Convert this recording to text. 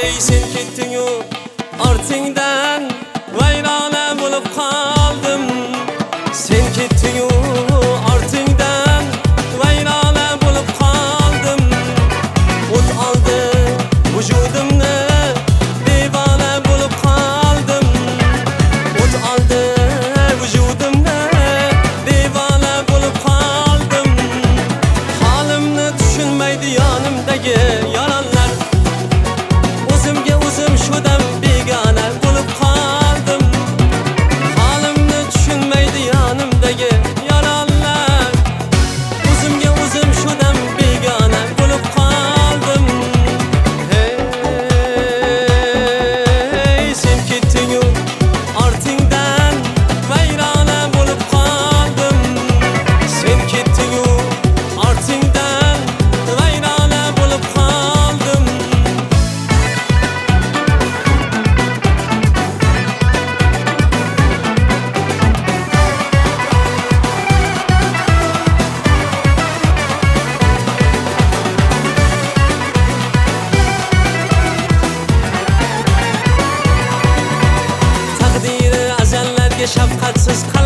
sen ketding-u ortingdan vayrona bo'lib qoldim. Sen ketding-u ortingdan vayrona bo'lib qoldim. O't oldi vujudimni, devona bo'lib qoldim. O't oldi vujudimni, devona bo'lib qoldim. Holimni tushunmaydi yonimdagi yaronlar. O'zimga o'zim shu dam begona bo'lib qoldim. Holimni tushunmaydi yonimdagi yaronlar. O'zimga o'zim shu dam begona bo'lib qoldim. Hey, sen ketding-u ortingdan vayrona bo'lib qoldim. Sen ketding-u ortingdan vayrona bo'lib qoldim. Taqdiri azallarga shafqatsiz